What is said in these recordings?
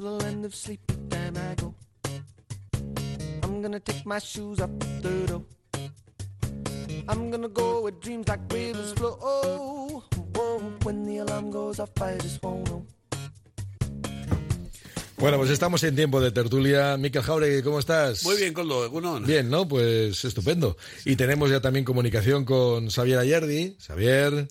to the land of sleepy time I go. I'm gonna take my shoes up the door. I'm gonna go where dreams like rivers flow. Oh, when the alarm goes off, I just won't know. Bueno, pues estamos en tiempo de tertulia. Mikel Jauregui, ¿cómo estás? Muy bien, Coldo, Egunon. Bien, ¿no? Pues estupendo. Y tenemos ya también comunicación con Xavier Ayerdi. Xavier.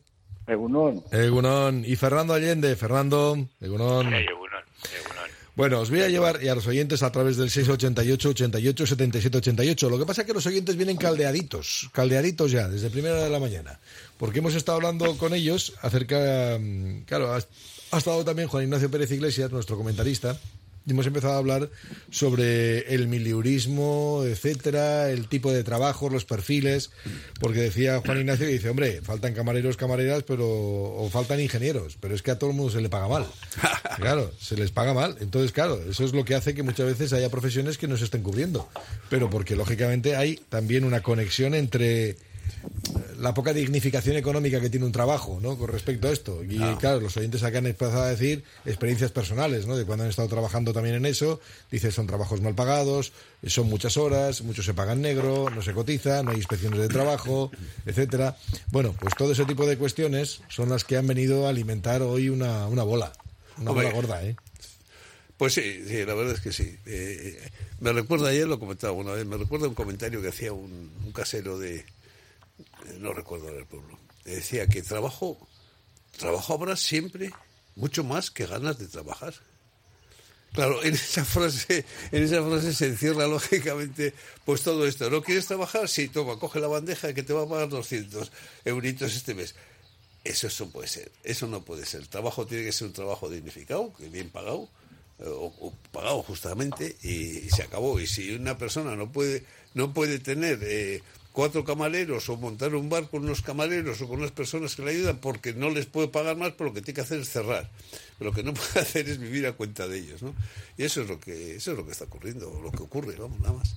Egunon. Y Fernando Allende. Fernando. Egunon. Egunon. Bueno, os voy a llevar y a los oyentes a través del 688 88 77 88. Lo que pasa es que los oyentes vienen caldeaditos ya, desde primera hora de la mañana. Porque hemos estado hablando con ellos acerca... Claro, ha estado también Juan Ignacio Pérez Iglesias, nuestro comentarista, y hemos empezado a hablar sobre el miliurismo, etcétera, el tipo de trabajos, los perfiles, porque decía Juan Ignacio que dice, hombre, faltan camareros, camareras, o faltan ingenieros, pero es que a todo el mundo se le paga mal. Claro, se les paga mal. Entonces, claro, eso es lo que hace que muchas veces haya profesiones que no se estén cubriendo. Pero porque, lógicamente, hay también una conexión entre la poca dignificación económica que tiene un trabajo, ¿no?, con respecto a esto. Y claro, los oyentes acá han empezado a decir experiencias personales, ¿no?, de cuando han estado trabajando también en eso. Dice, son trabajos mal pagados, son muchas horas, muchos se pagan negro, no se cotiza, no hay inspecciones de trabajo, etcétera. Bueno, pues todo ese tipo de cuestiones son las que han venido a alimentar hoy una bola gorda, ¿eh? Pues sí, la verdad es que sí. Me recuerda, ayer lo comentaba una vez, me recuerda un comentario que hacía un casero de... no recuerdo el pueblo. Decía que trabajo habrá siempre mucho más que ganas de trabajar. Claro, en esa frase se encierra lógicamente pues todo esto. ¿No quieres trabajar? Sí, toma, coge la bandeja que te va a pagar 200 euritos este mes. Eso no puede ser. Eso no puede ser. El trabajo tiene que ser un trabajo dignificado, bien pagado, o pagado justamente, y se acabó. Y si una persona no puede tener 4 camareros o montar un bar con unos camareros o con unas personas que le ayudan porque no les puede pagar más, pero lo que tiene que hacer es cerrar. Pero lo que no puede hacer es vivir a cuenta de ellos, ¿no? Y eso es lo que está ocurriendo, lo que ocurre, vamos, nada más.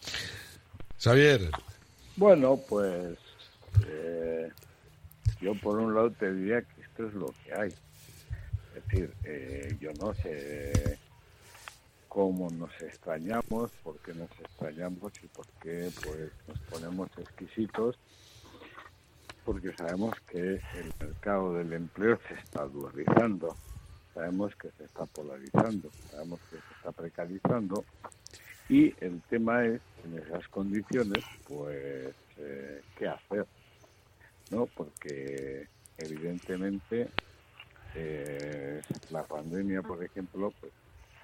Xavier. Bueno, pues yo por un lado te diría que esto es lo que hay. Es decir, yo no sé cómo nos extrañamos, por qué nos extrañamos y por qué pues nos ponemos exquisitos, porque sabemos que el mercado del empleo se está dualizando, sabemos que se está polarizando, sabemos que se está precarizando, y el tema es, en esas condiciones, pues, ¿qué hacer? ¿No? Porque evidentemente la pandemia, por ejemplo, pues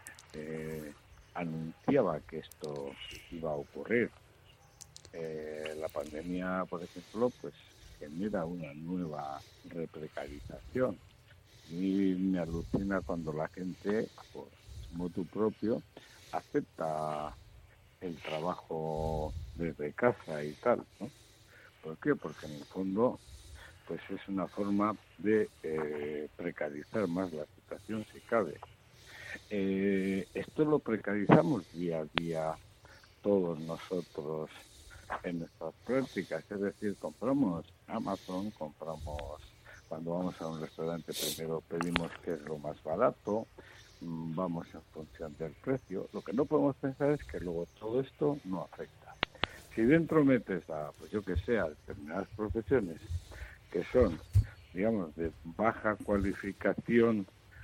anunciaba que esto iba a ocurrir. La pandemia, por ejemplo, pues genera una nueva reprecarización. Y me alucina cuando la gente, por motu propio, acepta el trabajo desde casa y tal, ¿no? ¿Por qué? Porque en el fondo pues es una forma de precarizar más la situación, si cabe. Esto lo precarizamos día a día todos nosotros en nuestras prácticas, es decir, compramos Amazon, compramos, cuando vamos a un restaurante primero pedimos qué es lo más barato, vamos en función del precio. Lo que no podemos pensar es que luego todo esto no afecta. Si dentro metes a, pues yo que sé, a determinadas profesiones que son, digamos, de baja cualificación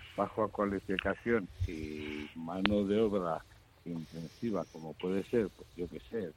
y mano de obra intensiva, como puede ser, pues yo que sé,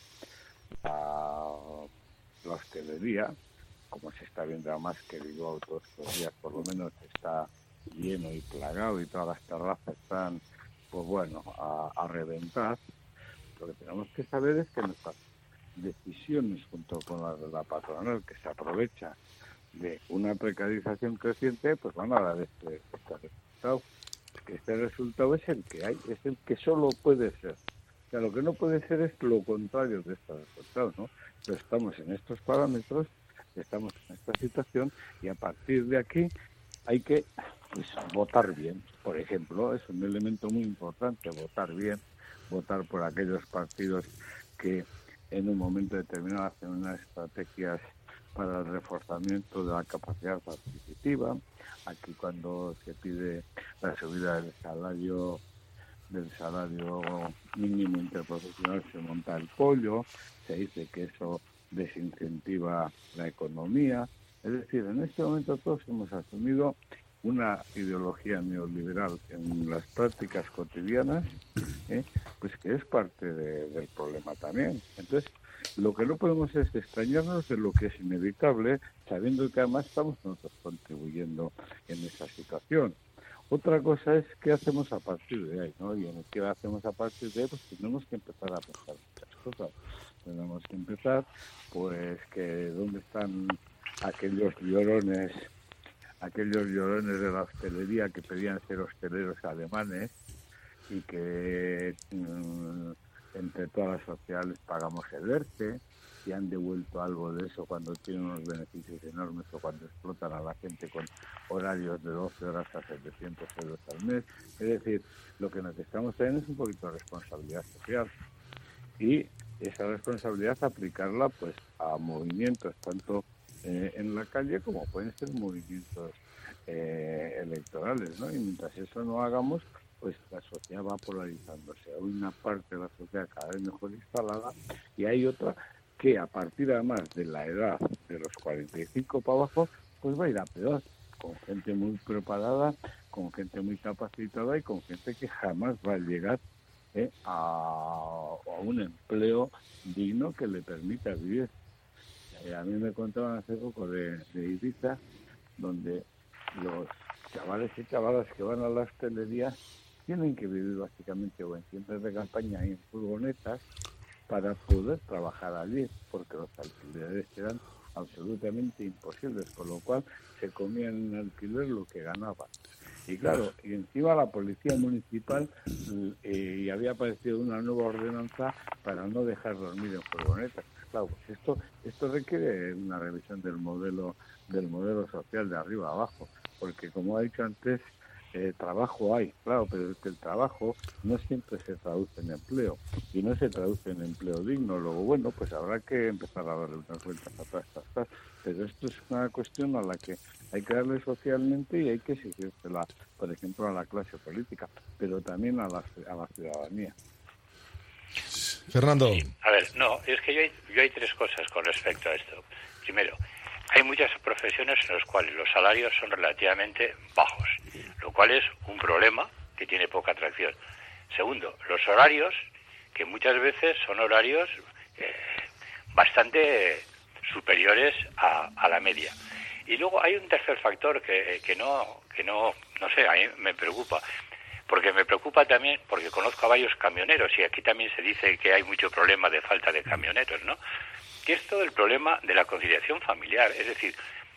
la hostelería, como se está viendo además que digo todos los días, por lo menos está lleno y plagado y todas las terrazas están, pues bueno, a reventar. Lo que tenemos que saber es que nuestras decisiones junto con las de la patronal, que se aprovecha de una precarización creciente, pues van a dar este resultado. Que este resultado es el que hay, es el que solo puede ser. O sea, lo que no puede ser es lo contrario de estos resultados, ¿no? Pero estamos en estos parámetros, estamos en esta situación, y a partir de aquí hay que, pues, votar bien. Por ejemplo, es un elemento muy importante, votar bien, votar por aquellos partidos que en un momento determinado hacen unas estrategias para el reforzamiento de la capacidad adquisitiva. Aquí, cuando se pide la subida del salario del salario mínimo interprofesional se monta el pollo, se dice que eso desincentiva la economía. Es decir, en este momento todos hemos asumido una ideología neoliberal en las prácticas cotidianas, pues que es parte del problema también. Entonces, lo que no podemos es extrañarnos de lo que es inevitable, sabiendo que además estamos nosotros contribuyendo en esa situación. Otra cosa es qué hacemos a partir de ahí, ¿no? Y en qué hacemos a partir de ahí, pues tenemos que empezar a pensar muchas cosas. Tenemos que empezar, pues, que dónde están aquellos llorones de la hostelería que pedían ser hosteleros alemanes y que entre todas las sociedades pagamos el ERTE y han devuelto algo de eso cuando tienen unos beneficios enormes o cuando explotan a la gente con horarios de 12 horas a 700 euros al mes. Es decir, lo que necesitamos también es un poquito de responsabilidad social y esa responsabilidad aplicarla pues a movimientos tanto en la calle como pueden ser movimientos electorales, ¿no? Y mientras eso no hagamos, pues la sociedad va polarizándose. Hay una parte de la sociedad cada vez mejor instalada y hay otra que a partir además de la edad de los 45 para abajo, pues va a ir a peor, con gente muy preparada, con gente muy capacitada y con gente que jamás va a llegar a un empleo digno que le permita vivir. A mí me contaban hace poco de Ibiza, donde los chavales y chavalas que van a la hostelería tienen que vivir básicamente o en tiendas de campaña y en furgonetas para poder trabajar allí, porque los alquileres eran absolutamente imposibles, con lo cual se comían en alquiler lo que ganaban. Y claro, y encima la policía municipal y había aparecido una nueva ordenanza para no dejar dormir en furgonetas. Claro, pues esto requiere una revisión del modelo social de arriba a abajo, porque como he dicho antes, trabajo hay, claro, pero es que el trabajo no siempre se traduce en empleo y no se traduce en empleo digno. Luego, bueno, pues habrá que empezar a darle unas vueltas a todas estas cosas, pero esto es una cuestión a la que hay que darle socialmente y hay que exigírsela, por ejemplo, a la clase política, pero también a la ciudadanía. Fernando. Sí. A ver, no, es que yo hay tres cosas con respecto a esto. Primero, hay muchas profesiones en las cuales los salarios son relativamente bajos, lo cual es un problema que tiene poca atracción. Segundo, los horarios, que muchas veces son horarios bastante superiores a la media. Y luego hay un tercer factor que no sé, a mí me preocupa. Porque me preocupa también, porque conozco a varios camioneros y aquí también se dice que hay mucho problema de falta de camioneros, ¿no? Que es todo el problema de la conciliación familiar. Es decir,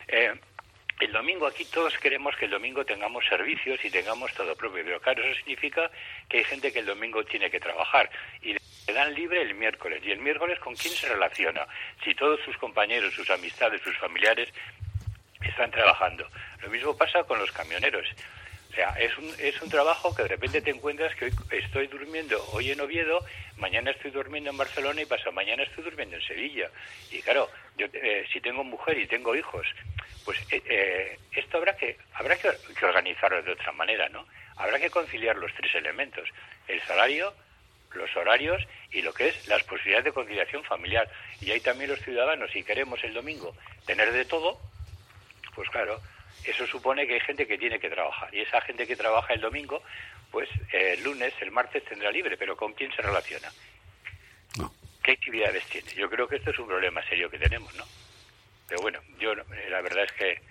el domingo aquí todos queremos que el domingo tengamos servicios y tengamos todo propio, pero claro, eso significa que hay gente que el domingo tiene que trabajar y le dan libre el miércoles. ¿Y el miércoles con quién se relaciona? Si todos sus compañeros, sus amistades, sus familiares están trabajando. Lo mismo pasa con los camioneros. O sea, es un trabajo que de repente te encuentras que hoy estoy durmiendo hoy en Oviedo, mañana estoy durmiendo en Barcelona y pasado mañana estoy durmiendo en Sevilla. Y claro, yo si tengo mujer y tengo hijos, pues esto habrá que organizarlo de otra manera, ¿no? Habrá que conciliar los tres elementos: el salario, los horarios y lo que es las posibilidades de conciliación familiar. Y ahí también los ciudadanos, si queremos el domingo tener de todo, pues claro, eso supone que hay gente que tiene que trabajar. Y esa gente que trabaja el domingo, pues el lunes, el martes tendrá libre. ¿Pero con quién se relaciona? No. ¿Qué actividades tiene? Yo creo que esto es un problema serio que tenemos, ¿no? Pero bueno, yo la verdad es que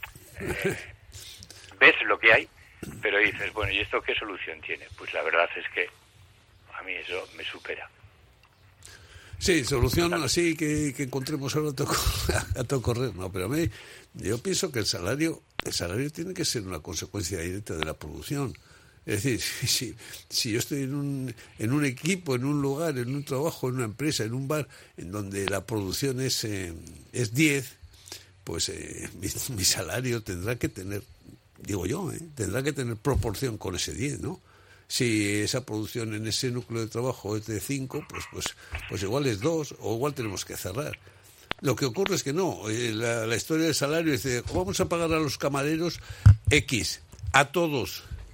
ves lo que hay, pero dices, bueno, ¿y esto qué solución tiene? Pues la verdad es que a mí eso me supera. Sí, solución así que encontremos ahora a todo correr, no, pero a mí yo pienso que el salario tiene que ser una consecuencia directa de la producción. Es decir, si yo estoy en un equipo, en un lugar, en un trabajo, en una empresa, en un bar, en donde la producción es 10, pues mi salario tendrá que tener, digo yo, tendrá que tener proporción con ese 10, ¿no? Si esa producción en ese núcleo de trabajo es de 5, pues igual es 2, o igual tenemos que cerrar. Lo que ocurre es que no, la historia del salario es de, vamos a pagar a los camareros X, a todos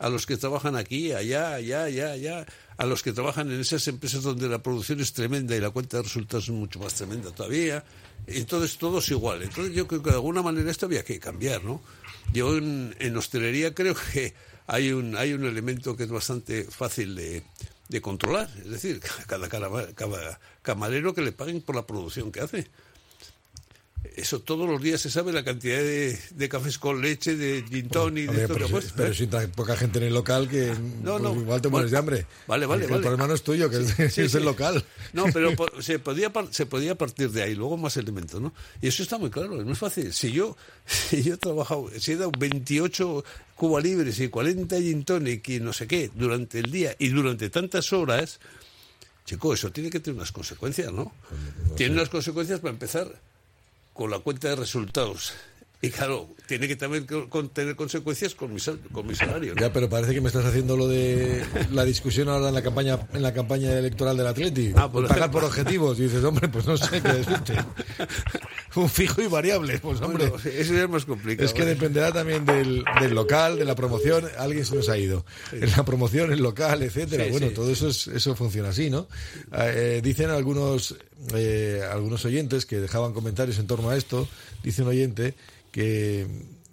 a los que trabajan aquí, allá, a los que trabajan en esas empresas donde la producción es tremenda y la cuenta de resultados es mucho más tremenda todavía. Entonces todo es igual. Entonces yo creo que de alguna manera esto había que cambiar, ¿no? Yo en hostelería creo que hay un elemento que es bastante fácil de controlar, es decir, cada camarero que le paguen por la producción que hace. Eso todos los días se sabe la cantidad de cafés con leche, de gin tonic, de esto que ha puesto. Pero si hay poca gente en el local que igual te mueres de hambre. Vale. El problema no es tuyo, que es el local. No, pero se podía partir de ahí, luego más elementos, ¿no? Y eso está muy claro, no es fácil. Si yo he trabajado, si he dado 28 Cuba Libres y 40 gin tonic y no sé qué durante el día y durante tantas horas, chico, eso tiene que tener unas consecuencias, ¿no? Tiene unas consecuencias para empezar con la cuenta de resultados. Y claro, tiene que también tener consecuencias con mi salario, ¿no? Ya, pero parece que me estás haciendo lo de la discusión ahora en la campaña electoral del Atleti. Pagar por objetivos. Y dices, hombre, pues no sé qué decirte. Un fijo y variable. Pues hombre, bueno, eso ya es más complicado. Es que dependerá también del local, de la promoción. Alguien se nos ha ido. Sí. En la promoción, el local, etcétera. Sí, bueno, sí. Todo eso funciona así, ¿no? Dicen algunos oyentes que dejaban comentarios en torno a esto. Dice un oyente que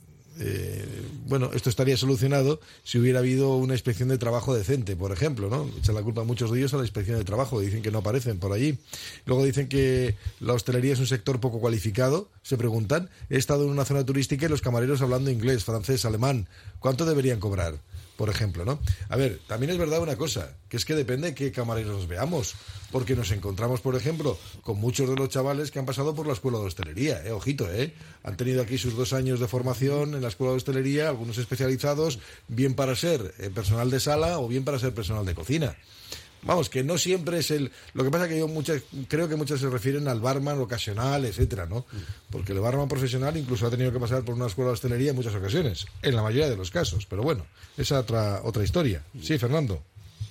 esto estaría solucionado si hubiera habido una inspección de trabajo decente, por ejemplo, ¿no? Echan la culpa a muchos de ellos a la inspección de trabajo, dicen que no aparecen por allí. Luego dicen que la hostelería es un sector poco cualificado, se preguntan. He estado en una zona turística y los camareros hablando inglés, francés, alemán, ¿cuánto deberían cobrar? Por ejemplo, ¿no? A ver, también es verdad una cosa, que es que depende de qué camareros nos veamos, porque nos encontramos, por ejemplo, con muchos de los chavales que han pasado por la escuela de hostelería, ojito, han tenido aquí sus 2 años de formación en la escuela de hostelería, algunos especializados, bien para ser personal de sala o bien para ser personal de cocina. Vamos, que no siempre es lo que pasa es que creo que muchas se refieren al barman ocasional, etcétera, ¿no? Porque el barman profesional incluso ha tenido que pasar por una escuela de hostelería en muchas ocasiones, en la mayoría de los casos, pero bueno, esa otra historia. Sí, Fernando.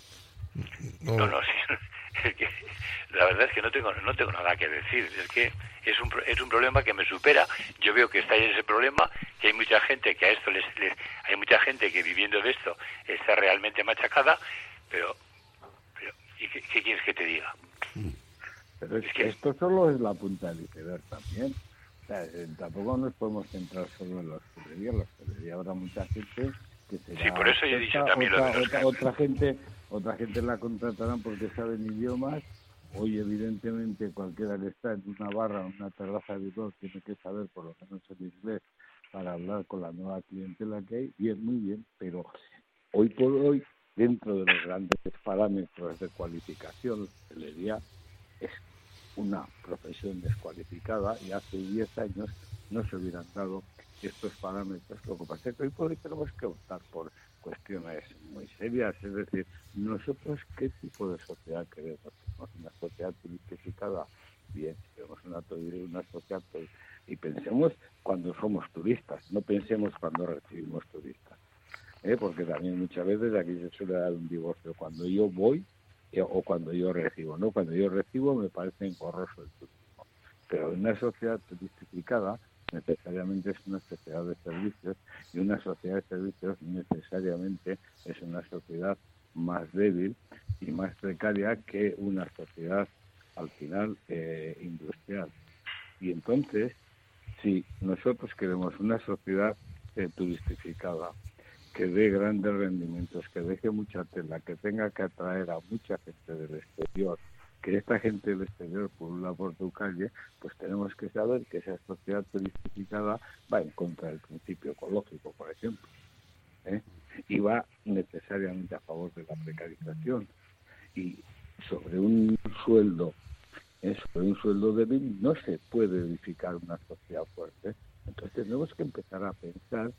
No, sí. Es que la verdad es que no tengo nada que decir, es que es un problema que me supera. Yo veo que está ahí ese problema, que hay mucha gente que a esto hay mucha gente que viviendo de esto está realmente machacada, pero ¿y qué quieres que te diga? Pero es que esto solo es la punta del iceberg también. O sea, tampoco nos podemos centrar solo en la hostelería. En la hostelería habrá mucha gente que será... Sí, por eso yo he dicho también otra gente la contratarán porque saben idiomas. Hoy, evidentemente, cualquiera que está en una barra o una terraza de licor tiene que saber por lo menos el inglés para hablar con la nueva clientela que hay. Bien, muy bien, pero hoy por hoy, dentro de los grandes parámetros de cualificación, la hostelería es una profesión descualificada y hace 10 años no se hubieran dado estos parámetros. Lo que pasa es que hoy por hoy tenemos que optar por cuestiones muy serias, es decir, nosotros qué tipo de sociedad queremos. ¿Queremos una sociedad turistificada? Bien, queremos una sociedad y pensemos cuando somos turistas, no pensemos cuando recibimos turistas. Porque también muchas veces aquí se suele dar un divorcio cuando yo voy o cuando yo recibo, ¿no? Cuando yo recibo me parece engorroso el turismo, pero una sociedad turistificada necesariamente es una sociedad de servicios y una sociedad de servicios necesariamente es una sociedad más débil y más precaria que una sociedad al final industrial. Y entonces, si nosotros queremos una sociedad turistificada, que dé grandes rendimientos, que deje mucha tela, que tenga que atraer a mucha gente del exterior, que esta gente del exterior pulula por tu calle, pues tenemos que saber que esa sociedad turistificada va en contra del principio ecológico, por ejemplo, y va necesariamente a favor de la precarización. Y sobre un sueldo débil no se puede edificar una sociedad fuerte. Entonces tenemos que empezar a pensar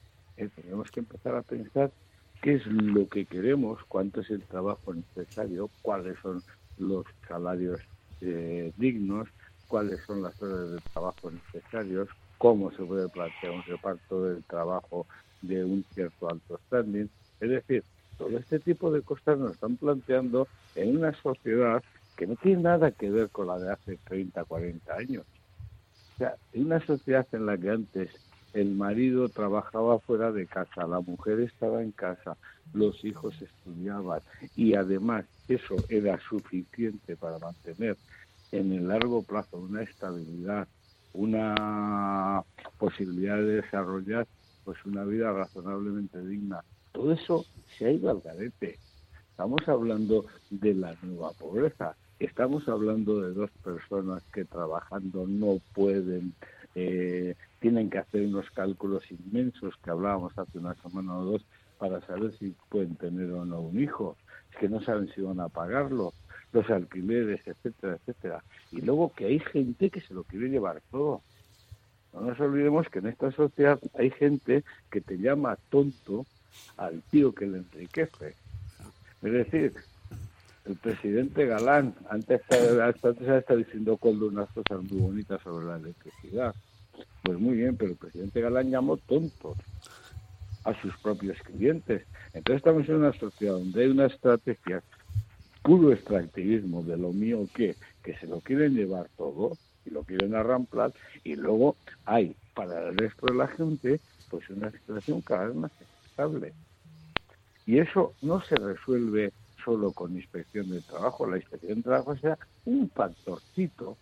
qué es lo que queremos, cuánto es el trabajo necesario, cuáles son los salarios dignos, cuáles son las horas de trabajo necesarios, cómo se puede plantear un reparto del trabajo de un cierto alto standing. Es decir, todo este tipo de cosas nos están planteando en una sociedad que no tiene nada que ver con la de hace 30, 40 años. O sea, en una sociedad en la que antes el marido trabajaba fuera de casa, la mujer estaba en casa, los hijos estudiaban y además eso era suficiente para mantener en el largo plazo una estabilidad, una posibilidad de desarrollar pues una vida razonablemente digna. Todo eso se ha ido al garete. Estamos hablando de la nueva pobreza. Estamos hablando de dos personas que trabajando no pueden, tienen que hacer unos cálculos inmensos que hablábamos hace una semana o dos para saber si pueden tener o no un hijo. Es que no saben si van a pagarlo, los alquileres, etcétera, etcétera. Y luego que hay gente que se lo quiere llevar todo. No nos olvidemos que en esta sociedad hay gente que te llama tonto al tío que le enriquece. Es decir, el presidente Galán, antes ha estado diciendo Coldo unas cosas muy bonitas sobre la electricidad. Pues muy bien, pero el presidente Galán llamó tontos a sus propios clientes. Entonces estamos en una sociedad donde hay una estrategia, puro extractivismo de lo mío que se lo quieren llevar todo y lo quieren arramplar, y luego hay para el resto de la gente pues una situación cada vez más estable. Y eso no se resuelve solo con inspección de trabajo. La inspección de trabajo sea un factorcito,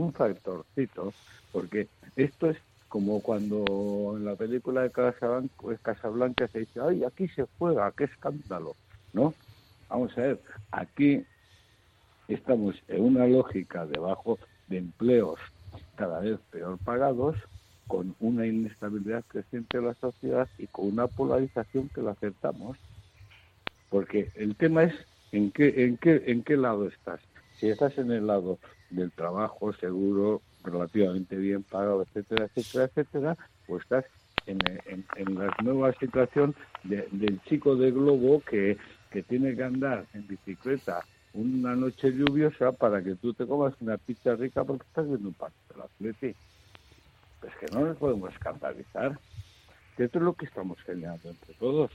porque esto es como cuando en la película de Casablanca se dice, ¡ay, aquí se juega, qué escándalo! ¿No? Vamos a ver, aquí estamos en una lógica debajo de empleos cada vez peor pagados, con una inestabilidad creciente de la sociedad y con una polarización que la aceptamos. Porque el tema es en qué lado estás. Si estás en el lado del trabajo seguro, relativamente bien pagado, etcétera, etcétera, etcétera, pues estás en la nueva situación del chico de globo que tiene que andar en bicicleta una noche lluviosa para que tú te comas una pizza rica porque estás viendo un partido del Atleti. Pues que no nos podemos escandalizar. Que esto es lo que estamos generando entre todos.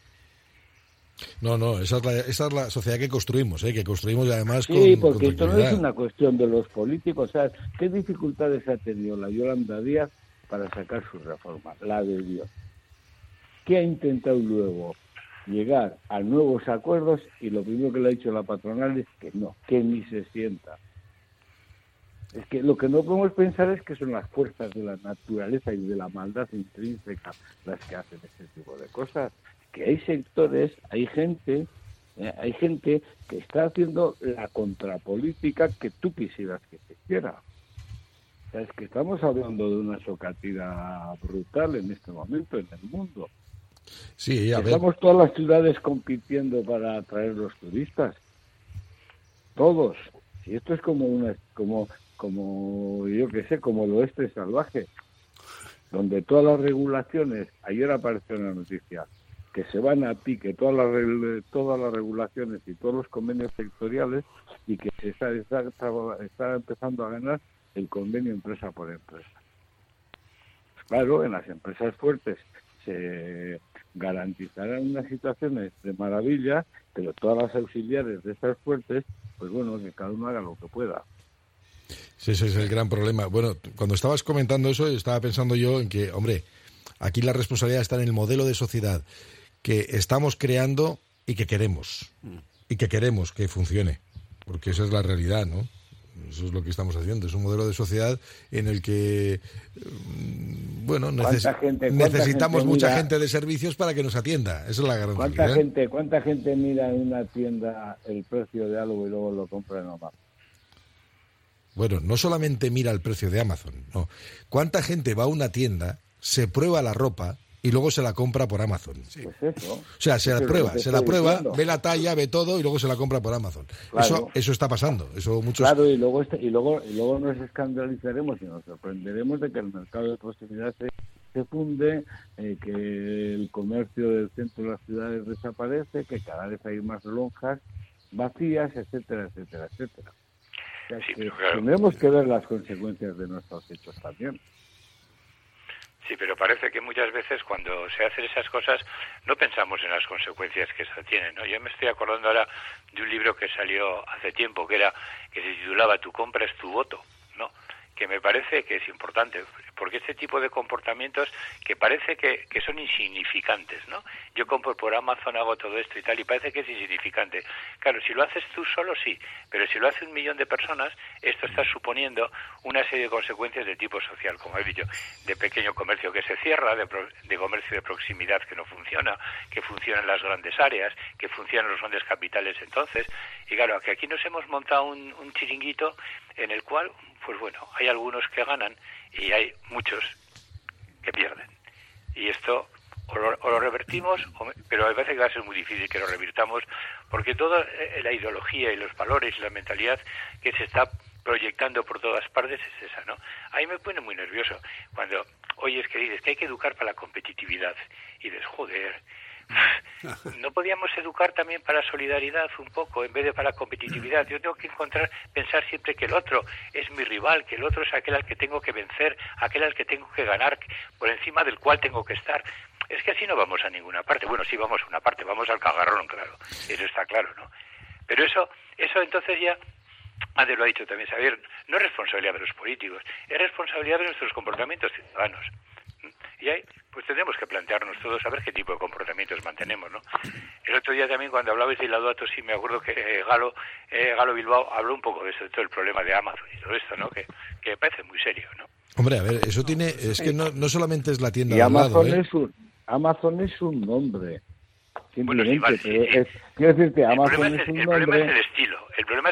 No, esa es la sociedad que construimos, que construimos además sí, con porque esto no es una cuestión de los políticos. O sea, ¿qué dificultades ha tenido la Yolanda Díaz para sacar su reforma? La de Dios. ¿Qué ha intentado luego? Llegar a nuevos acuerdos, y lo primero que le ha dicho la patronal es que no, que ni se sienta. Es que lo que no podemos pensar es que son las fuerzas de la naturaleza y de la maldad intrínseca las que hacen ese tipo de cosas. Que hay sectores, hay gente que está haciendo la contrapolítica que tú quisieras que se hiciera. O sea, es que estamos hablando de una socatira brutal en este momento en el mundo. Sí, a ver. Estamos todas las ciudades compitiendo para atraer los turistas. Todos. Y esto es como yo qué sé, como el oeste salvaje, donde todas las regulaciones, ayer apareció una noticia, que se van a pique todas las regulaciones y todos los convenios sectoriales, y que se está empezando a ganar el convenio empresa por empresa. Pues claro, en las empresas fuertes se garantizarán unas situaciones de maravilla, pero todas las auxiliares de esas fuertes, pues bueno, que cada uno haga lo que pueda. Sí, ese es el gran problema. Bueno, cuando estabas comentando eso, estaba pensando yo en que, hombre, aquí la responsabilidad está en el modelo de sociedad que estamos creando y que queremos que funcione, porque esa es la realidad, ¿no? Eso es lo que estamos haciendo. Es un modelo de sociedad en el que, bueno, necesitamos mucha gente de servicios para que nos atienda. Esa es la gran realidad. ¿Cuánta gente mira en una tienda el precio de algo y luego lo compra en Amazon? Bueno, no solamente mira el precio de Amazon, no. ¿Cuánta gente va a una tienda, se prueba la ropa y luego se la compra por Amazon? Sí. Pues eso. O sea, se la prueba, ve la talla, ve todo y luego se la compra por Amazon. Claro. Eso está pasando. Claro, y luego nos escandalizaremos y nos sorprenderemos de que el mercado de proximidad se funde, que el comercio del centro de las ciudades desaparece, que cada vez hay más lonjas vacías, etcétera, etcétera, etcétera. O sea, sí, claro, tendremos que ver las consecuencias de nuestros hechos también. Sí, pero parece que muchas veces cuando se hacen esas cosas no pensamos en las consecuencias que se tienen, ¿no? Yo me estoy acordando ahora de un libro que salió hace tiempo que se titulaba Tu compra es tu voto, ¿no? que me parece que es importante, porque este tipo de comportamientos que parece que son insignificantes, ¿no? Yo compro por Amazon, hago todo esto y tal, y parece que es insignificante. Claro, si lo haces tú solo, sí, pero si lo hace 1 millón de personas, esto está suponiendo una serie de consecuencias de tipo social, como he dicho, de pequeño comercio que se cierra, de comercio de proximidad que no funciona, que funcionan las grandes áreas, que funcionan los grandes capitales entonces, y claro, que aquí nos hemos montado un chiringuito en el cual, pues bueno, hay algunos que ganan y hay muchos que pierden. Y esto o lo revertimos, pero me parece que va a ser muy difícil que lo revirtamos, porque toda la ideología y los valores y la mentalidad que se está proyectando por todas partes es esa, ¿no? A mí me pone muy nervioso cuando oyes que dices que hay que educar para la competitividad y dices, joder, ¿no podíamos educar también para la solidaridad un poco en vez de para la competitividad? Yo tengo que pensar siempre que el otro es mi rival, que el otro es aquel al que tengo que vencer, aquel al que tengo que ganar, por encima del cual tengo que estar. Es que así no vamos a ninguna parte. Bueno, sí vamos a una parte, vamos al cagarrón, claro, eso está claro, ¿no? Pero eso entonces ya, antes lo ha dicho también Xavier, no es responsabilidad de los políticos, es responsabilidad de nuestros comportamientos ciudadanos. Y ahí, pues tendremos que plantearnos todos a ver qué tipo de comportamientos mantenemos, ¿no? El otro día también, cuando hablabais de Laudato Si, me acuerdo que Galo Bilbao habló un poco de eso, de todo el problema de Amazon y todo esto, ¿no? Que me parece muy serio, ¿no? Hombre, a ver, eso tiene... Es que no solamente es la tienda y de al lado, Amazon es un nombre. Simplemente, bueno, sí, sí. Quiero decirte, Amazon es un nombre... El problema es el estilo. El problema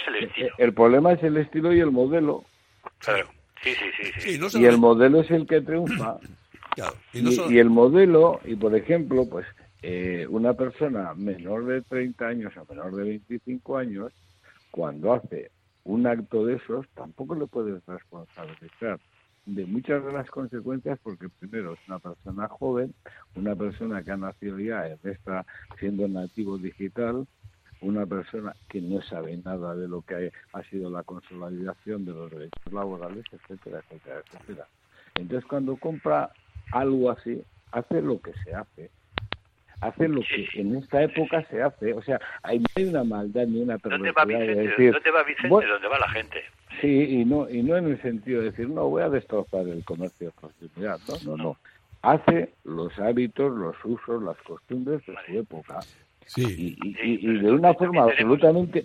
es el estilo y el modelo. Claro. Sí. Y el modelo es el que triunfa. Claro. Y el modelo, y por ejemplo, pues una persona menor de 30 años o menor de 25 años, cuando hace un acto de esos, tampoco le puedes responsabilizar de muchas de las consecuencias, porque primero es una persona joven, una persona que ha nacido ya siendo nativo digital, una persona que no sabe nada de lo que ha sido la consolidación de los derechos laborales, etcétera, etcétera, etcétera. Entonces, cuando compra algo así, hace lo que se hace. Hace lo que en esta época se hace. O sea, no hay una maldad ni una perversidad. ¿Dónde va Vicente? ¿Dónde va la gente? Sí, y no en el sentido de decir, no, voy a destrozar el comercio de proximidad. No. Hace los hábitos, los usos, las costumbres de su época. Sí. Y de una forma absolutamente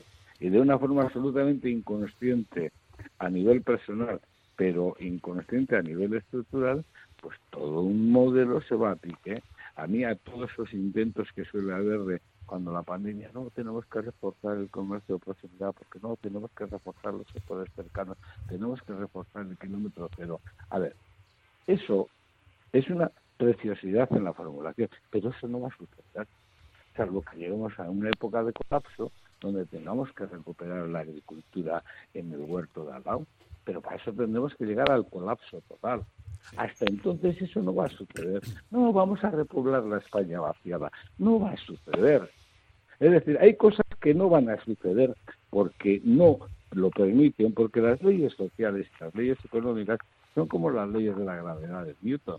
inconsciente a nivel personal, pero inconsciente a nivel estructural, pues todo un modelo se va a pique. A mí, a todos esos intentos que suele haber de cuando la pandemia, no, tenemos que reforzar el comercio de proximidad, porque no, tenemos que reforzar los sectores cercanos, tenemos que reforzar el kilómetro cero. A ver, eso es una preciosidad en la formulación, pero eso no va a suceder. Salvo que lleguemos a una época de colapso donde tengamos que recuperar la agricultura en el huerto de al lado, pero para eso tendremos que llegar al colapso total. Hasta entonces eso no va a suceder. No vamos a repoblar la España vaciada. No va a suceder. Es decir, hay cosas que no van a suceder porque no lo permiten, porque las leyes sociales y las leyes económicas son como las leyes de la gravedad de Newton.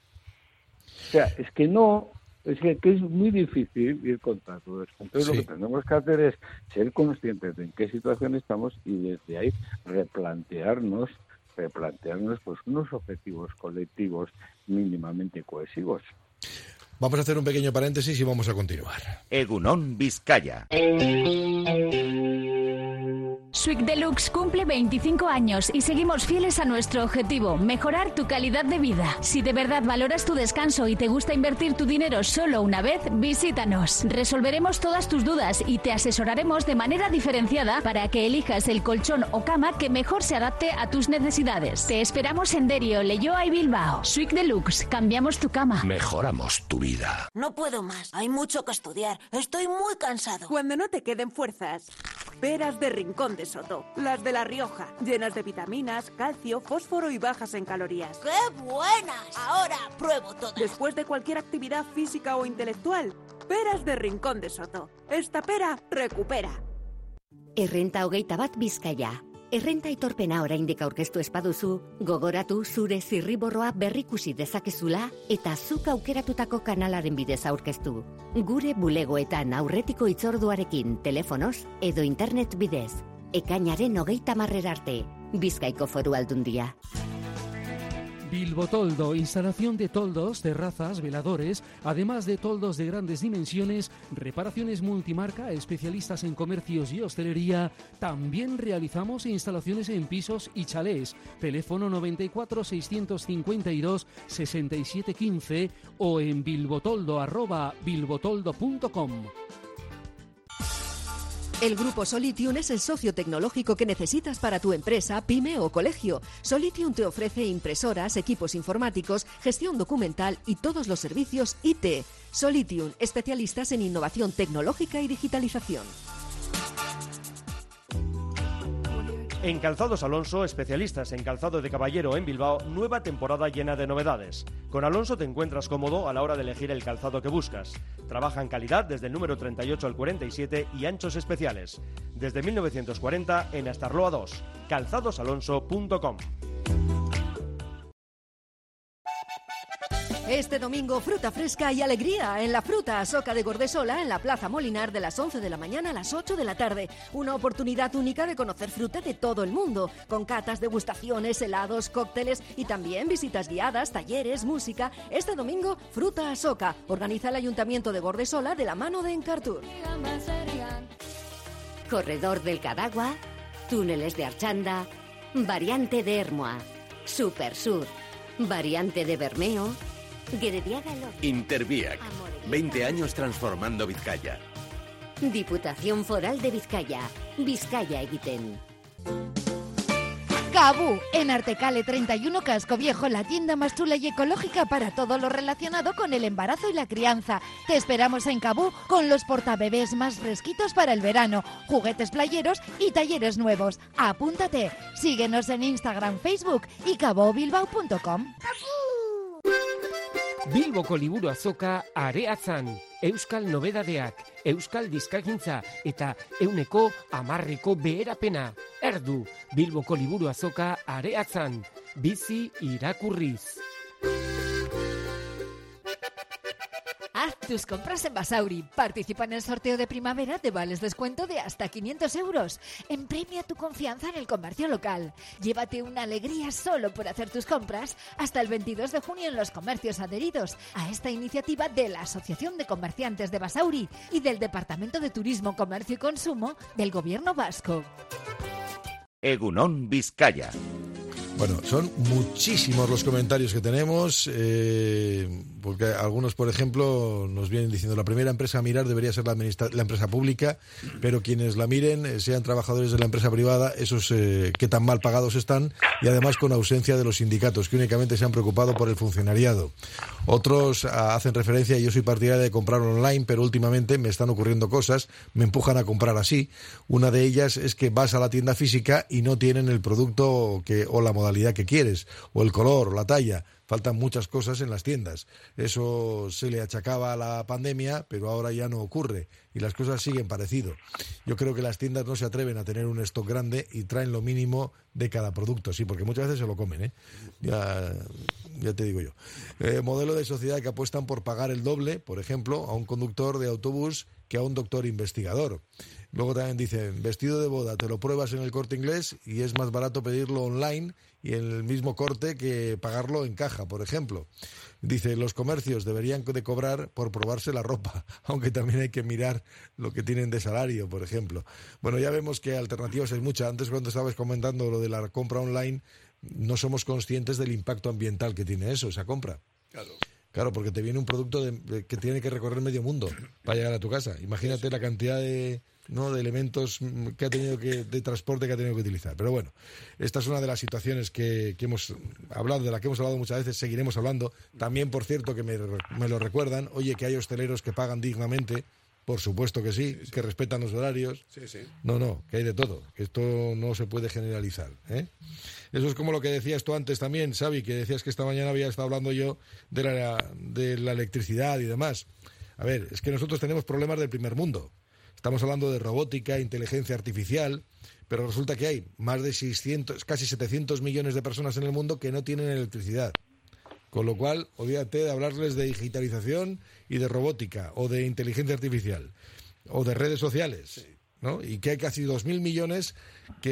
O sea, es que es muy difícil ir contra todo esto. Entonces lo que tenemos que hacer es ser conscientes de en qué situación estamos y desde ahí replantearnos pues unos objetivos colectivos mínimamente cohesivos. Vamos a hacer un pequeño paréntesis y vamos a continuar. Egunon Vizcaya. Sweek Deluxe cumple 25 años y seguimos fieles a nuestro objetivo, mejorar tu calidad de vida. Si de verdad valoras tu descanso y te gusta invertir tu dinero solo una vez, visítanos. Resolveremos todas tus dudas y te asesoraremos de manera diferenciada para que elijas el colchón o cama que mejor se adapte a tus necesidades. Te esperamos en Derio, Leioa y Bilbao. Sweek Deluxe, cambiamos tu cama. Mejoramos tu vida. No puedo más, hay mucho que estudiar. Estoy muy cansado. Cuando no te queden fuerzas, peras de Rincón de Soto, las de La Rioja, llenas de vitaminas, calcio, fósforo y bajas en calorías. ¡Qué buenas! Ahora pruebo todas. Después de cualquier actividad física o intelectual, peras de Rincón de Soto. Esta pera recupera. Errenta 21 Bizkaia. Errenta aitorpena oraindik aurkeztu ez baduzu, gogoratu zure zirriborroa berrikusi dezakezula eta zuk aukeratutako kanalaren bidez aurkeztu. Gure bulegoetan aurretiko hitzorduarekin telefonoz edo internet bidez. Ekainaren 30 arte. Bizkaiko Foru Aldundia. Bilbotoldo, instalación de toldos, terrazas, veladores, además de toldos de grandes dimensiones, reparaciones multimarca, especialistas en comercios y hostelería. También realizamos instalaciones en pisos y chalés. Teléfono 94 652 6715 o en bilbotoldo@bilbotoldo.com. El Grupo Solitium es el socio tecnológico que necesitas para tu empresa, pyme o colegio. Solitium te ofrece impresoras, equipos informáticos, gestión documental y todos los servicios IT. Solitium, especialistas en innovación tecnológica y digitalización. En Calzados Alonso, especialistas en calzado de caballero en Bilbao, nueva temporada llena de novedades. Con Alonso te encuentras cómodo a la hora de elegir el calzado que buscas. Trabaja en calidad desde el número 38 al 47 y anchos especiales. Desde 1940 en Astarloa 2. calzadosalonso.com. Este domingo, fruta fresca y alegría en la Fruta Asoca de Gordesola, en la Plaza Molinar, de las 11 de la mañana a las 8 de la tarde. Una oportunidad única de conocer fruta de todo el mundo, con catas, degustaciones, helados, cócteles y también visitas guiadas, talleres, música. Este domingo, Fruta Asoca. Organiza el Ayuntamiento de Gordesola de la mano de Encartur. Corredor del Cadagua, túneles de Archanda, variante de Hermoa, Super Sur, variante de Bermeo, Gerediágalo. Interviac. 20 años transformando Vizcaya. Diputación Foral de Vizcaya. Vizcaya egiten. Cabú, en Artecale 31 Casco Viejo, la tienda más chula y ecológica para todo lo relacionado con el embarazo y la crianza. Te esperamos en Cabú con los portabebés más fresquitos para el verano, juguetes playeros y talleres nuevos. Apúntate, síguenos en Instagram, Facebook y cabobilbao.com. Bilboko liburu azoka areatzan, euskal nobedadeak, euskal dizkagintza eta 110ko beherapena. Erdu, Bilboko liburu azoka areatzan, bizi irakurriz. Haz tus compras en Basauri. Participa en el sorteo de primavera de vales descuento de hasta 500 euros. Empremia tu confianza en el comercio local. Llévate una alegría solo por hacer tus compras hasta el 22 de junio en los comercios adheridos a esta iniciativa de la Asociación de Comerciantes de Basauri y del Departamento de Turismo, Comercio y Consumo del Gobierno Vasco. Egunon Vizcaya. Bueno, son muchísimos los comentarios que tenemos, porque algunos, por ejemplo, nos vienen diciendo la primera empresa a mirar debería ser la empresa pública, pero quienes la miren, sean trabajadores de la empresa privada, esos que tan mal pagados están, y además con ausencia de los sindicatos, que únicamente se han preocupado por el funcionariado. Otros hacen referencia, y yo soy partidario de comprar online, pero últimamente me están ocurriendo cosas, me empujan a comprar así. Una de ellas es que vas a la tienda física y no tienen el producto o la modalidad que quieres, o el color, o la talla. Faltan muchas cosas en las tiendas. Eso se le achacaba a la pandemia, pero ahora ya no ocurre y las cosas siguen parecido. Yo creo que las tiendas no se atreven a tener un stock grande y traen lo mínimo de cada producto, sí, porque muchas veces se lo comen, ya te digo yo. Modelo de sociedad que apuestan por pagar el doble, por ejemplo, a un conductor de autobús que a un doctor investigador. Luego también dicen, vestido de boda, te lo pruebas en el Corte Inglés y es más barato pedirlo online y en el mismo corte que pagarlo en caja, por ejemplo. Dice, los comercios deberían de cobrar por probarse la ropa, aunque también hay que mirar lo que tienen de salario, por ejemplo. Bueno, ya vemos que alternativas hay muchas. Antes, cuando estabas comentando lo de la compra online, no somos conscientes del impacto ambiental que tiene eso, esa compra. Claro, porque te viene un producto que tiene que recorrer medio mundo para llegar a tu casa. Imagínate la cantidad de elementos que ha tenido de transporte que ha tenido que utilizar. Pero bueno, esta es una de las situaciones que hemos hablado, de la que hemos hablado muchas veces, seguiremos hablando. También, por cierto, que me lo recuerdan, oye, que hay hosteleros que pagan dignamente, por supuesto que sí, que respetan los horarios. No, que hay de todo, que esto no se puede generalizar, Eso es como lo que decías tú antes también, Xavi, que decías que esta mañana había estado hablando yo de la electricidad y demás. A ver, es que nosotros tenemos problemas del primer mundo. Estamos hablando de robótica, inteligencia artificial, pero resulta que hay más de 600, casi 700 millones de personas en el mundo que no tienen electricidad. Con lo cual, olvídate de hablarles de digitalización y de robótica, o de inteligencia artificial, o de redes sociales, ¿no? Y que hay casi 2.000 millones que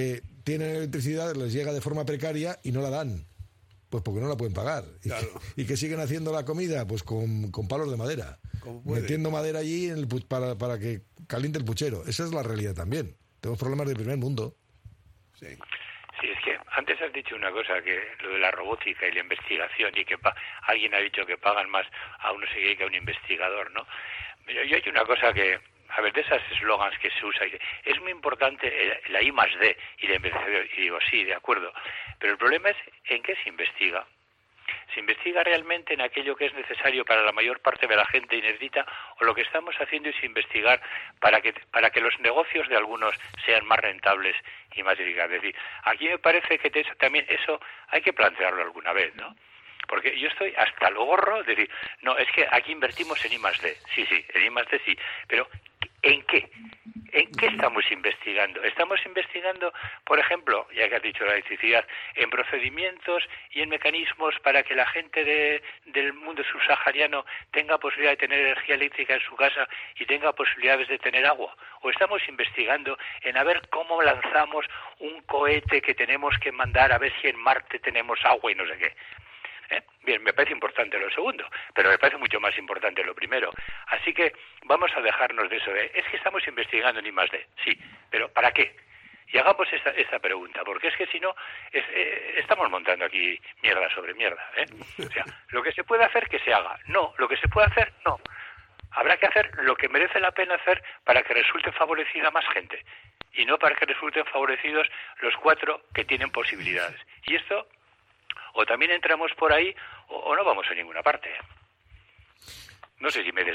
tienen electricidad, les llega de forma precaria y no la dan. Pues porque no la pueden pagar. Claro. ¿Y que siguen haciendo la comida? Pues con palos de madera. Metiendo madera allí para que caliente el puchero. Esa es la realidad también. Tenemos problemas de primer mundo. Sí. Sí, es que antes has dicho una cosa, que lo de la robótica y la investigación, y que alguien ha dicho que pagan más a un no sé qué que a un investigador, ¿no? Pero yo hay una cosa que, a ver, de esas eslogans que se usa, es muy importante la I+D y la investigación, y digo, sí, de acuerdo, pero el problema es en qué se investiga. ¿Se investiga realmente en aquello que es necesario para la mayor parte de la gente y necesita, o lo que estamos haciendo es investigar para que los negocios de algunos sean más rentables y más eficaces? Es decir, aquí me parece que también eso hay que plantearlo alguna vez, ¿no? Porque yo estoy hasta el gorro de decir, no, es que aquí invertimos en I+D. Sí, en I+D sí, pero ¿en qué? ¿En qué estamos investigando? Estamos investigando, por ejemplo, ya que has dicho la electricidad, en procedimientos y en mecanismos para que la gente del mundo subsahariano tenga posibilidad de tener energía eléctrica en su casa y tenga posibilidades de tener agua. O estamos investigando en a ver cómo lanzamos un cohete que tenemos que mandar a ver si en Marte tenemos agua y no sé qué. Bien, me parece importante lo segundo, pero me parece mucho más importante lo primero. Así que vamos a dejarnos de eso. Es que estamos investigando en I+D, sí, pero ¿para qué? Y hagamos esta pregunta, porque es que si no, estamos montando aquí mierda sobre mierda. O sea, lo que se puede hacer, que se haga. No, lo que se puede hacer, no. Habrá que hacer lo que merece la pena hacer para que resulte favorecida más gente, y no para que resulten favorecidos los 4 que tienen posibilidades. Y esto, o también entramos por ahí o no vamos a ninguna parte. No sé si me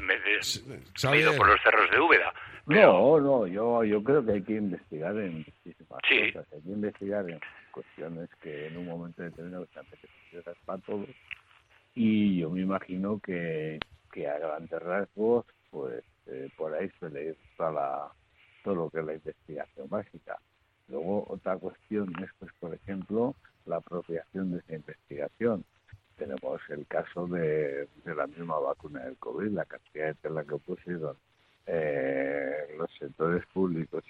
he ido por los cerros de Úbeda. Pero... No, yo creo que hay que investigar en muchísimas cosas. Hay que investigar en cuestiones que en un momento determinado sean beneficiosas para todos. Y yo me imagino que a grandes rasgos, pues por ahí suele ir todo lo que es la investigación básica. Luego, otra cuestión es, pues, por ejemplo, la apropiación de esa investigación. Tenemos el caso de la misma vacuna del COVID, la cantidad de tela que pusieron los sectores públicos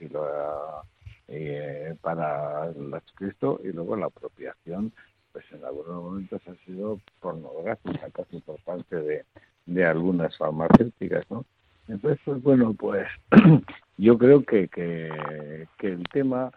para el adscrito, y luego la apropiación, pues en algunos momentos ha sido pornográfica, casi por parte de algunas farmacéuticas, ¿no? Entonces, pues bueno, pues yo creo que el tema,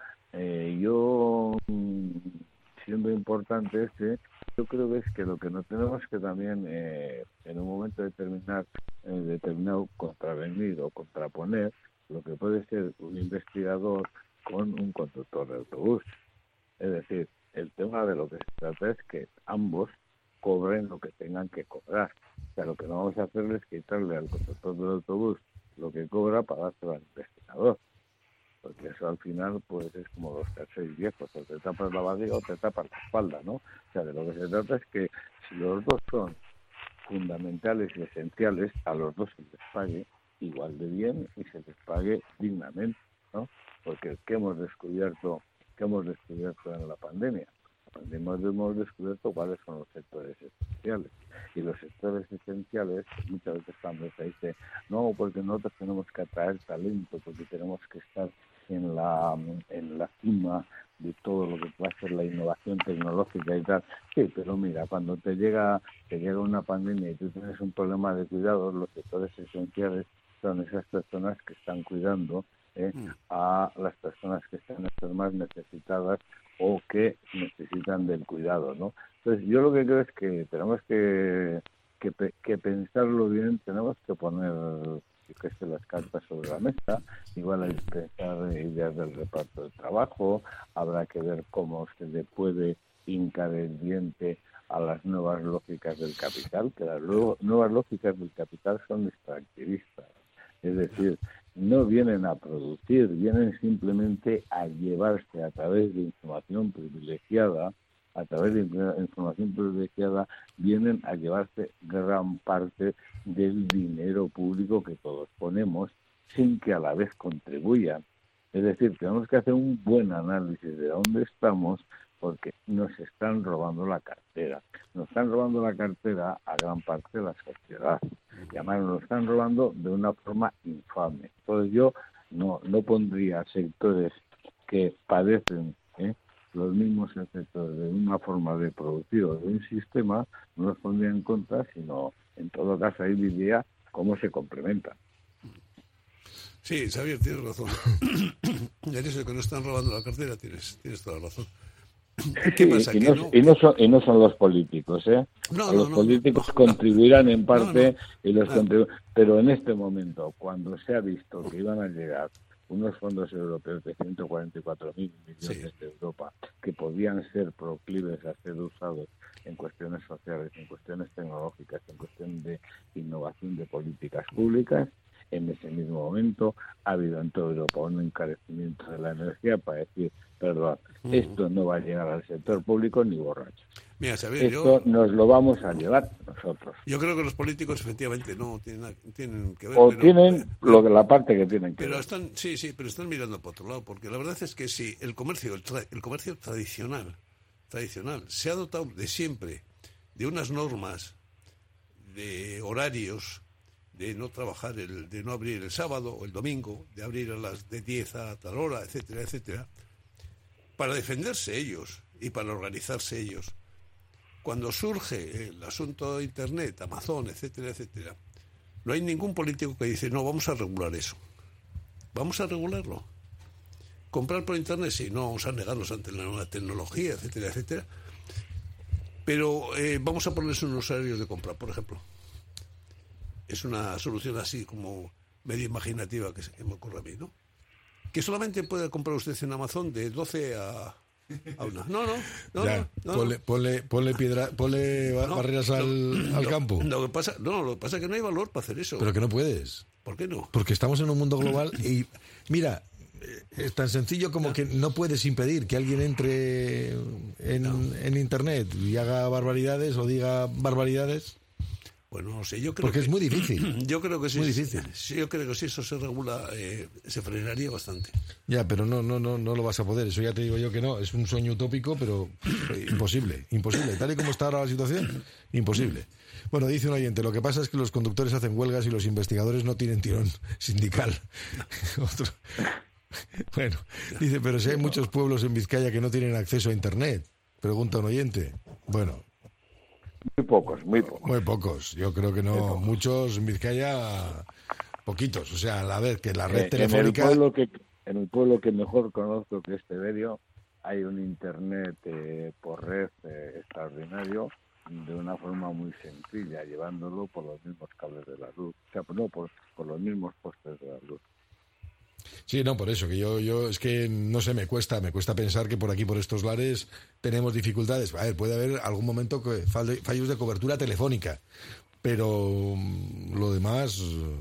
siendo importante yo creo que es que lo que no tenemos que también en un momento determinado contravenir o contraponer lo que puede ser un investigador con un conductor de autobús. Es decir, el tema de lo que se trata es que ambos cobren lo que tengan que cobrar. O sea, lo que no vamos a hacer es quitarle al conductor del autobús lo que cobra para dárselo al investigador. Porque eso al final pues es como los jerseys viejos, o te tapas la barriga o te tapas la espalda, ¿no? O sea, de lo que se trata es que si los dos son fundamentales y esenciales, a los dos se les pague igual de bien y se les pague dignamente, ¿no? Porque ¿qué hemos descubierto en la pandemia? Hemos descubierto cuáles son los sectores esenciales. Y los sectores esenciales, muchas veces cuando se dice, no, porque nosotros tenemos que atraer talento, porque tenemos que estar en la cima de todo lo que puede ser la innovación tecnológica y tal. Sí, pero mira, cuando te llega una pandemia y tú tienes un problema de cuidados, los sectores esenciales son esas personas que están cuidando a las personas que están más necesitadas o que necesitan del cuidado, ¿no? Entonces, yo lo que creo es que tenemos que pensarlo bien, tenemos que poner las cartas sobre la mesa, igual hay que pensar ideas del reparto del trabajo, habrá que ver cómo se le puede hincar el diente a las nuevas lógicas del capital, que las nuevas lógicas del capital son extractivistas, es decir, no vienen a producir, vienen simplemente a llevarse a través de información privilegiada, vienen a llevarse gran parte del dinero público que todos ponemos sin que a la vez contribuyan. Es decir, tenemos que hacer un buen análisis de dónde estamos, porque nos están robando la cartera. Nos están robando la cartera a gran parte de la sociedad. Y además nos están robando de una forma infame. Entonces yo no pondría sectores que padecen los mismos efectos de una forma de producir o de un sistema, no los pondría en contra, sino en todo caso ahí diría cómo se complementan. Sí, Xavier, tienes razón. En eso de que no están robando la cartera, tienes toda la razón. ¿Qué pasa? Y no son los políticos, ¿eh? Los políticos contribuirán en parte, pero en este momento, cuando se ha visto que iban a llegar unos fondos europeos de 144.000 millones de Europa que podían ser proclives a ser usados en cuestiones sociales, en cuestiones tecnológicas, en cuestión de innovación de políticas públicas, en ese mismo momento ha habido en toda Europa un encarecimiento de la energía para decir, perdón, esto no va a llegar al sector público ni borracho. Mira, Xavier, esto nos lo vamos a llevar nosotros. Yo creo que los políticos efectivamente no tienen que ver. O tienen la parte que tienen que pero ver. Pero están mirando por otro lado, porque la verdad es que si el comercio tradicional se ha dotado de siempre de unas normas, de horarios, de no trabajar, de no abrir el sábado o el domingo, de abrir de 10 a tal hora, etcétera, etcétera, para defenderse ellos y para organizarse ellos. Cuando surge el asunto de Internet, Amazon, etcétera, etcétera, no hay ningún político que dice, no, vamos a regular eso. Vamos a regularlo. Comprar por Internet, sí, no vamos a negarnos ante la nueva tecnología, etcétera, etcétera. Pero vamos a ponerse unos horarios de compra, por ejemplo. Es una solución así como medio imaginativa que me ocurre a mí, ¿no? Que solamente puede comprar usted en Amazon de 12 a 1. No. Ponle barreras al campo. Lo que pasa es que no hay valor para hacer eso. Pero que no puedes. ¿Por qué no? Porque estamos en un mundo global y, mira, es tan sencillo como que no puedes impedir que alguien entre en Internet y haga barbaridades o diga barbaridades. Bueno, no sé, yo creo porque es muy difícil. Yo creo que sí. Muy difícil. Yo creo que si eso se regula, se frenaría bastante. Ya, pero no lo vas a poder. Eso ya te digo yo que no. Es un sueño utópico, pero imposible. Tal y como está ahora la situación, imposible. Bueno, dice un oyente, lo que pasa es que los conductores hacen huelgas y los investigadores no tienen tirón sindical. Otro. Bueno, dice, pero si hay muchos pueblos en Vizcaya que no tienen acceso a Internet. Pregunta un oyente. Bueno. Muy pocos. Yo creo que no. Muchos en Vizcaya, poquitos. O sea, a ver, que la red telefónica... En el pueblo que mejor conozco, que es Teverio, hay un Internet por red extraordinario, de una forma muy sencilla, llevándolo por los mismos cables de la luz. O sea, no por los mismos postes de la luz. Sí, no, por eso, que yo es que, no sé, me cuesta pensar que por aquí, por estos lares, tenemos dificultades. A ver, puede haber algún momento que fallos de cobertura telefónica, pero lo demás,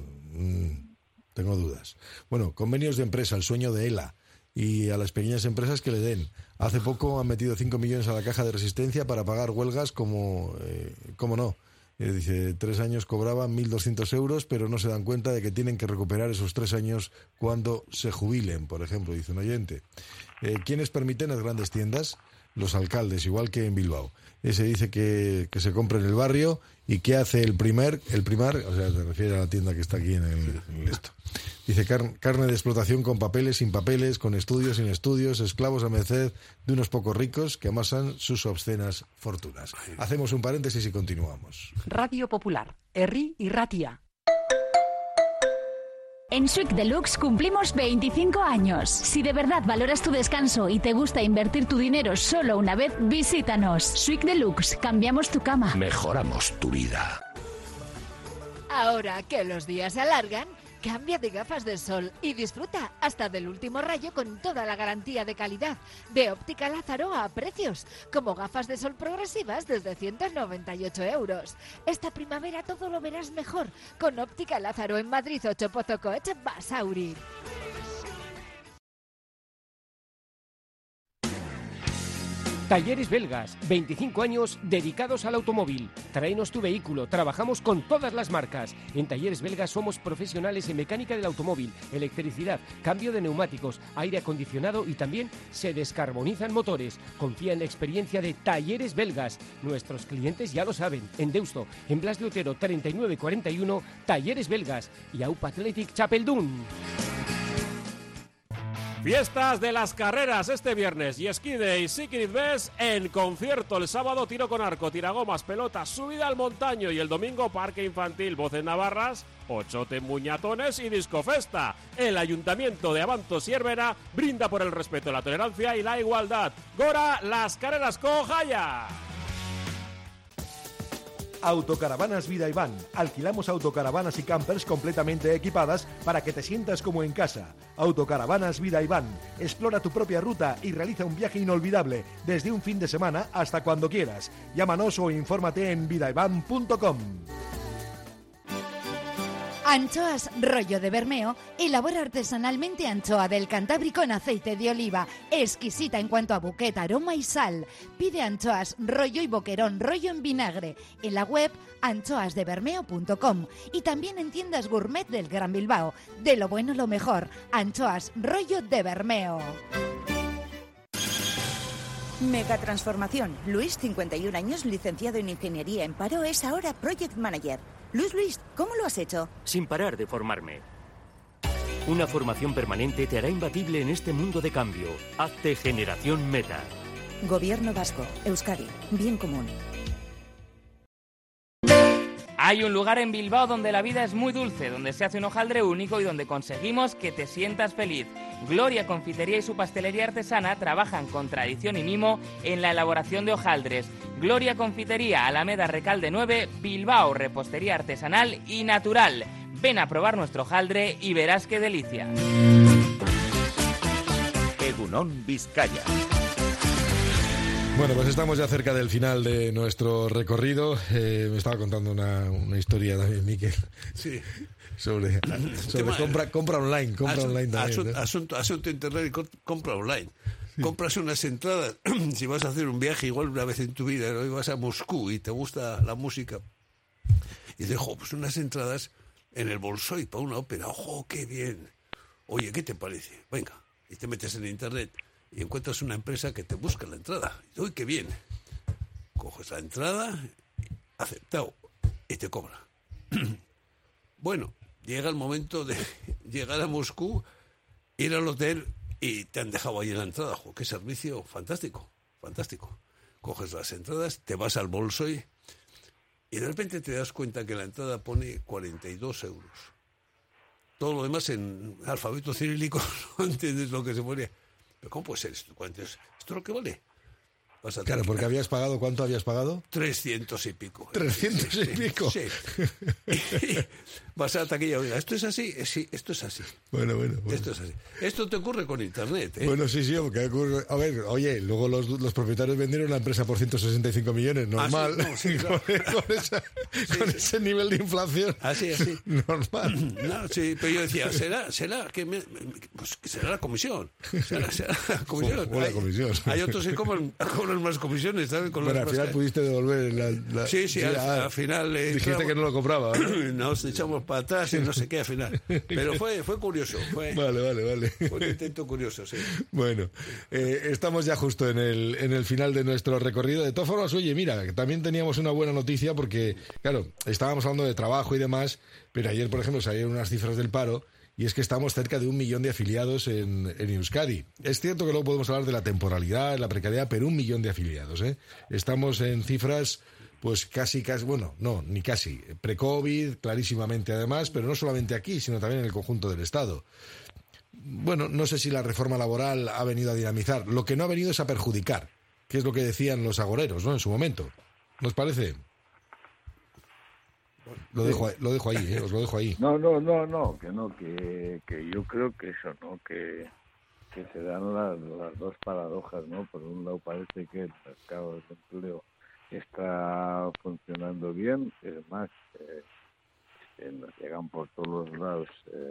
tengo dudas. Bueno, convenios de empresa, el sueño de ELA, y a las pequeñas empresas que le den. Hace poco han metido 5 millones a la caja de resistencia para pagar huelgas ¿cómo no? Dice, 3 años cobraban 1.200 euros, pero no se dan cuenta de que tienen que recuperar esos 3 años cuando se jubilen, por ejemplo, dice un oyente. ¿Quiénes permiten las grandes tiendas? Los alcaldes, igual que en Bilbao. Ese dice que se compra en el barrio. ¿Y qué hace el primar? O sea, se refiere a la tienda que está aquí en esto. Dice, carne de explotación con papeles, sin papeles, con estudios, sin estudios, esclavos a merced de unos pocos ricos que amasan sus obscenas fortunas. Hacemos un paréntesis y continuamos. Radio Popular, Herri y Ratia. En Suic Deluxe cumplimos 25 años. Si de verdad valoras tu descanso y te gusta invertir tu dinero solo una vez, visítanos. Suic Deluxe, cambiamos tu cama. Mejoramos tu vida. Ahora que los días se alargan, cambia de gafas de sol y disfruta hasta del último rayo con toda la garantía de calidad de Óptica Lázaro a precios, como gafas de sol progresivas desde 198 euros. Esta primavera todo lo verás mejor con Óptica Lázaro en Madrid 8 Pozo Coche, Basauri. Talleres Belgas, 25 años dedicados al automóvil. Tráenos tu vehículo, trabajamos con todas las marcas. En Talleres Belgas somos profesionales en mecánica del automóvil, electricidad, cambio de neumáticos, aire acondicionado y también se descarbonizan motores. Confía en la experiencia de Talleres Belgas. Nuestros clientes ya lo saben. En Deusto, en Blas de Otero 3941, Talleres Belgas y AUPA Athletic Chapeldún. Fiestas de las carreras este viernes y Ski Day Secret Best en concierto. El sábado tiro con arco, tiragomas, pelotas, subida al montaño y el domingo parque infantil, voces navarras, ochote, muñatones y discofesta. El Ayuntamiento de Abantos y Hervera brinda por el respeto, la tolerancia y la igualdad. Gora, las carreras con Jaya. Autocaravanas Vida y Van. Alquilamos autocaravanas y campers completamente equipadas para que te sientas como en casa. Autocaravanas Vida y Van. Explora tu propia ruta y realiza un viaje inolvidable desde un fin de semana hasta cuando quieras. Llámanos o infórmate en vidayvan.com. Anchoas Rollo de Bermeo elabora artesanalmente anchoa del Cantábrico en aceite de oliva, exquisita en cuanto a buquet, aroma y sal. Pide anchoas Rollo y boquerón Rollo en vinagre en la web anchoasdebermeo.com y también en tiendas gourmet del Gran Bilbao. De lo bueno lo mejor, Anchoas Rollo de Bermeo. Mega transformación. Luis, 51 años, licenciado en Ingeniería en Paro, es ahora Project Manager. Luis, ¿cómo lo has hecho? Sin parar de formarme. Una formación permanente te hará imbatible en este mundo de cambio. Hazte Generación Meta. Gobierno Vasco, Euskadi, bien común. Hay un lugar en Bilbao donde la vida es muy dulce, donde se hace un hojaldre único y donde conseguimos que te sientas feliz. Gloria Confitería y su pastelería artesana trabajan con tradición y mimo en la elaboración de hojaldres. Gloria Confitería, Alameda Recalde 9, Bilbao, repostería artesanal y natural. Ven a probar nuestro hojaldre y verás qué delicia. Egunon Vizcaya. Bueno, pues estamos ya cerca del final de nuestro recorrido. Me estaba contando una historia también, Miquel. Sí. Sobre compra online. Online también, ¿no? Asunto internet y compra online. Sí. Compras unas entradas, si vas a hacer un viaje igual una vez en tu vida, ¿no? Y vas a Moscú y te gusta la música, y dices, pues unas entradas en el Bolshoi para una ópera, ¡ojo, qué bien! Oye, ¿qué te parece? Venga, y te metes en internet y encuentras una empresa que te busca la entrada. ¡Uy, qué bien! Coges la entrada, aceptado, y te cobra. Bueno, llega el momento de llegar a Moscú, ir al hotel y te han dejado ahí en la entrada. ¡Jo, qué servicio! Fantástico, fantástico. Coges las entradas, te vas al Bolshoi y de repente te das cuenta que la entrada pone 42 euros. Todo lo demás en alfabeto cirílico, no entiendes lo que se pone. ¿Pero cómo puede ser esto? ¿Esto es lo que vale? Claro, porque habías pagado, ¿cuánto habías pagado? 300 y pico. 300 y pico. Sí. Vas a la taquilla, oiga, ¿esto es así? Sí, esto es así. Bueno. Esto es así. Esto te ocurre con internet, ¿eh? Bueno, sí, porque ocurre. A ver, oye, luego los propietarios vendieron la empresa por 165 millones, normal. Sí, claro. con ese nivel de inflación. Así. Normal. No, sí, pero yo decía, será que pues será la comisión. Será la comisión. O la comisión. Hay otros que cobran más comisiones, ¿sabes? Pero al final pudiste devolver la... Sí, al final... dijiste que no lo compraba, ¿no? Nos echamos para atrás y no sé qué al final. Pero fue curioso. Vale. Fue un intento curioso, sí. Bueno, estamos ya justo en el final de nuestro recorrido. De todas formas, oye, mira, también teníamos una buena noticia porque, claro, estábamos hablando de trabajo y demás, pero ayer, por ejemplo, salieron unas cifras del paro. Y es que estamos cerca de 1 millón de afiliados en Euskadi. Es cierto que luego podemos hablar de la temporalidad, la precariedad, pero 1 millón de afiliados, ¿eh? Estamos en cifras, pues casi, bueno, no, ni casi, pre-COVID, clarísimamente además, pero no solamente aquí, sino también en el conjunto del Estado. Bueno, no sé si la reforma laboral ha venido a dinamizar. Lo que no ha venido es a perjudicar, que es lo que decían los agoreros, ¿no? En su momento. ¿Nos parece? Lo dejo ahí, os lo dejo ahí. No, que yo creo que eso, ¿no? Que se dan las dos paradojas, ¿no? Por un lado parece que el mercado de empleo está funcionando bien, es más, nos llegan por todos los lados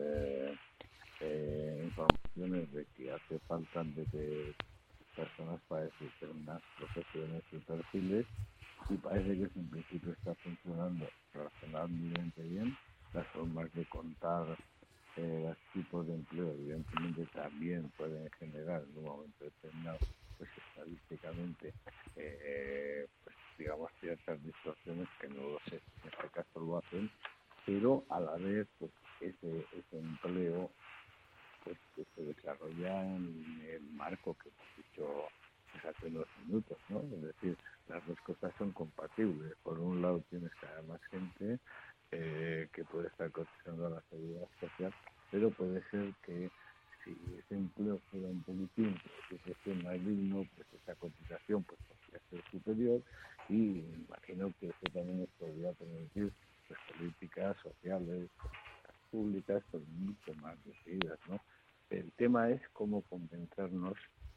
informaciones de que hace falta de personas para determinadas profesiones y perfiles, y parece que en principio está funcionando razonablemente bien. Las formas de contar los tipos de empleo evidentemente también pueden generar en un momento determinado, pues estadísticamente, pues digamos ciertas distorsiones que no lo sé, en este caso lo hacen, pero a la vez pues ese empleo pues que se desarrolla en el marco que hemos dicho hace unos minutos, ¿no? Es decir, las dos cosas son compatibles. Por un lado tienes que haber más gente que puede estar cotizando a la seguridad social, pero puede ser que si ese empleo fuera un poquitín, si fuese más digno, pues esa cotización pues podría ser superior, y imagino que eso también nos podría permitir pues, políticas sociales, políticas públicas, pues mucho más decididas, ¿no? El tema es cómo convencernos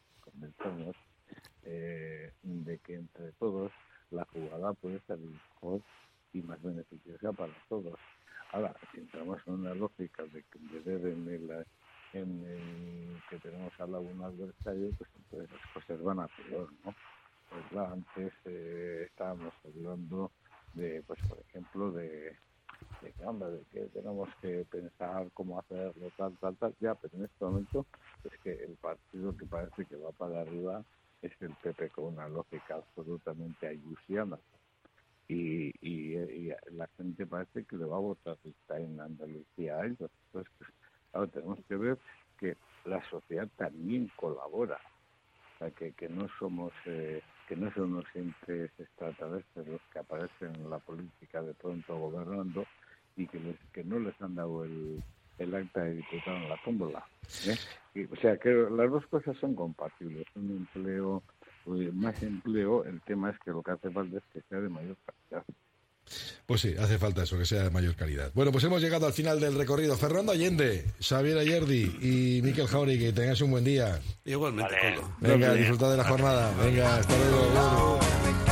de que entre todos la jugada puede ser mejor y más beneficiosa para todos. Ahora, si entramos en una lógica de ver en el que tenemos al lado un adversario, pues entonces las cosas van a peor, ¿no? Pues antes estábamos hablando de, pues por ejemplo, de que tenemos que pensar cómo hacerlo, tal, ya, pero en este momento es que el partido que parece que va para arriba es el PP, con una lógica absolutamente ayusiana. Y la gente parece que le va a votar está en Andalucía a ellos. Entonces, pues, claro, tenemos que ver que la sociedad también colabora. O sea, que no somos entes extraterrestres los que aparecen en la política de pronto gobernando y que no les han dado el acta de diputado en la tómbola. O sea, que las dos cosas son compatibles. Un empleo, más empleo, el tema es que lo que hace falta es que sea de mayor calidad. Pues sí, hace falta eso, que sea de mayor calidad. Bueno, pues hemos llegado al final del recorrido. Fernando Allende, Xavier Ayerdi y Miquel Jauregui, que tengáis un buen día. Igualmente, Venga, disfrutad de la jornada. Venga, hasta luego.